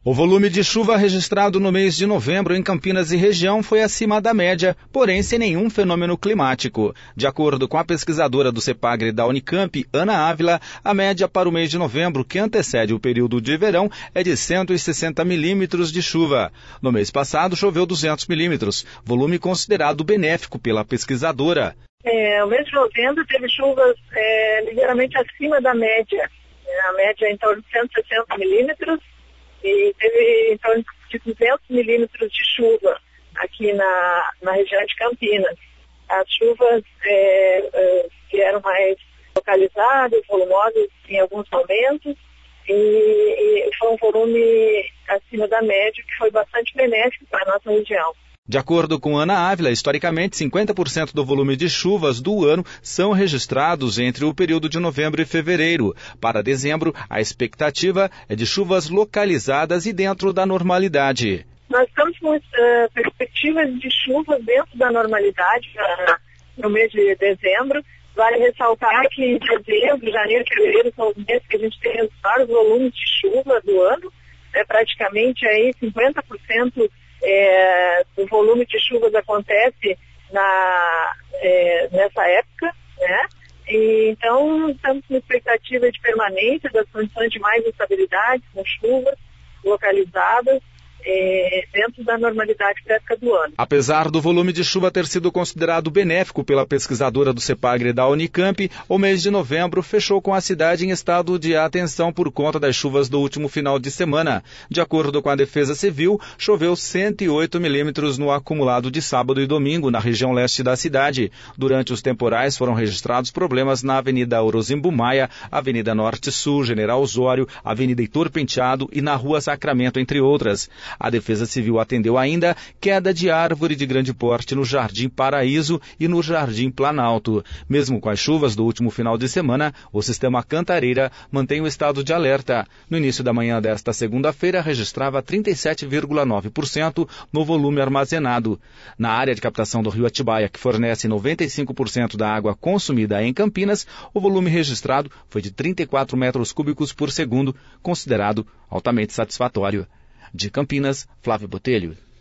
O volume de chuva registrado no mês de novembro em Campinas e região foi acima da média, porém sem nenhum fenômeno climático. De acordo com a pesquisadora do CEPAGRE da Unicamp, Ana Ávila, a média para o mês de novembro, que antecede o período de verão, é de 160 milímetros de chuva. No mês passado, choveu 200 milímetros, volume considerado benéfico pela pesquisadora. O mês de novembro teve chuvas ligeiramente acima da média. A média é em torno de 160 milímetros. E teve em torno de 200 milímetros de chuva aqui na região de Campinas. As chuvas vieram mais localizadas, volumosas em alguns momentos, e foi um volume acima da média, que foi bastante benéfico para a nossa região. De acordo com Ana Ávila, historicamente, 50% do volume de chuvas do ano são registrados entre o período de novembro e fevereiro. Para dezembro, a expectativa é de chuvas localizadas e dentro da normalidade. Nós estamos com perspectivas de chuvas dentro da normalidade no mês de dezembro. Vale ressaltar que dezembro, janeiro e fevereiro são os meses que a gente tem os maiores volumes de chuva do ano. Praticamente aí 50% do volume de chuvas acontece nessa época, né? E, então, estamos com expectativa de permanência das condições de mais estabilidade, com chuvas localizadas dentro da normalidade da época do ano. Apesar do volume de chuva ter sido considerado benéfico pela pesquisadora do CEPAGRE da Unicamp, o mês de novembro fechou com a cidade em estado de atenção por conta das chuvas do último final de semana. De acordo com a Defesa Civil, choveu 108 milímetros no acumulado de sábado e domingo na região leste da cidade. Durante os temporais foram registrados problemas na Avenida Orozimbo Maia, Avenida Norte-Sul, General Osório, Avenida Heitor Penteado e na Rua Sacramento, entre outras. A Defesa Civil atendeu ainda queda de árvore de grande porte no Jardim Paraíso e no Jardim Planalto. Mesmo com as chuvas do último final de semana, o sistema Cantareira mantém o estado de alerta. No início da manhã desta segunda-feira, registrava 37,9% no volume armazenado. Na área de captação do Rio Atibaia, que fornece 95% da água consumida em Campinas, o volume registrado foi de 34 metros cúbicos por segundo, considerado altamente satisfatório. De Campinas, Flávio Botelho.